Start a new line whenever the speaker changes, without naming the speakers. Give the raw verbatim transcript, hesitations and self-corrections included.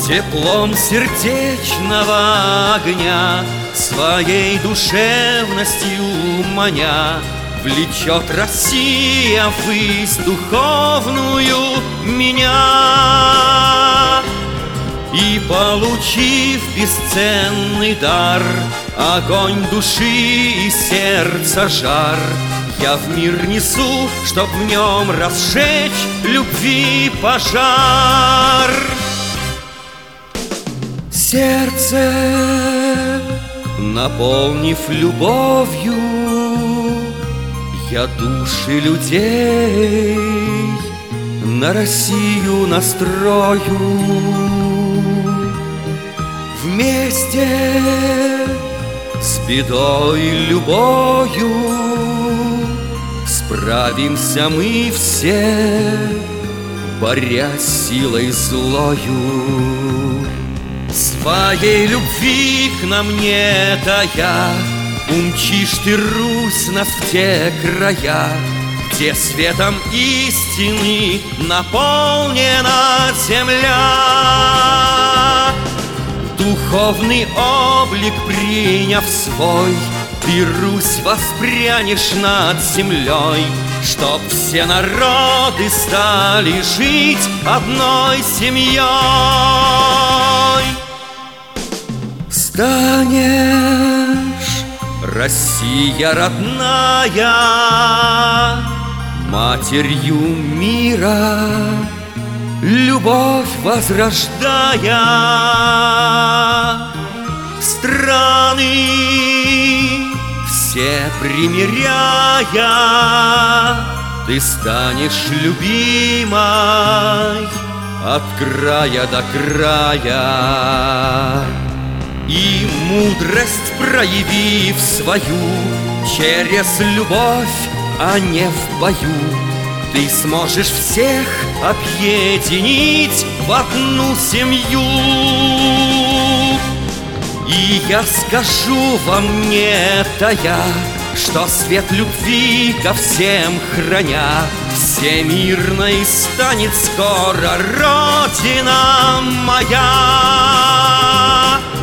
Теплом сердечного огня, своей душевностью маня, влечет Россия ввысь духовную меня. И, получив бесценный дар, огонь души и сердца жар, я в мир несу, чтоб в нем разжечь любви пожар. Сердце, наполнив любовью, я души людей на Россию настрою. Вместе с бедой любою справимся мы все, борясь с силой злою. Своей любви к нам не тая, умчишь ты, Русь, нас в те края, где светом истины наполнена земля. Духовный облик приняв свой, ты, Русь, воспрянешь над землей, чтоб все народы стали жить одной семьей. Станешь, Россия родная, матерью мира, любовь возрождая. Страны все примиряя, ты станешь любимой от края до края. И мудрость проявив свою через любовь, а не в бою, ты сможешь всех объединить в одну семью. И я скажу вам, не тая, что свет любви ко всем храня, всемирной станет скоро Родина моя.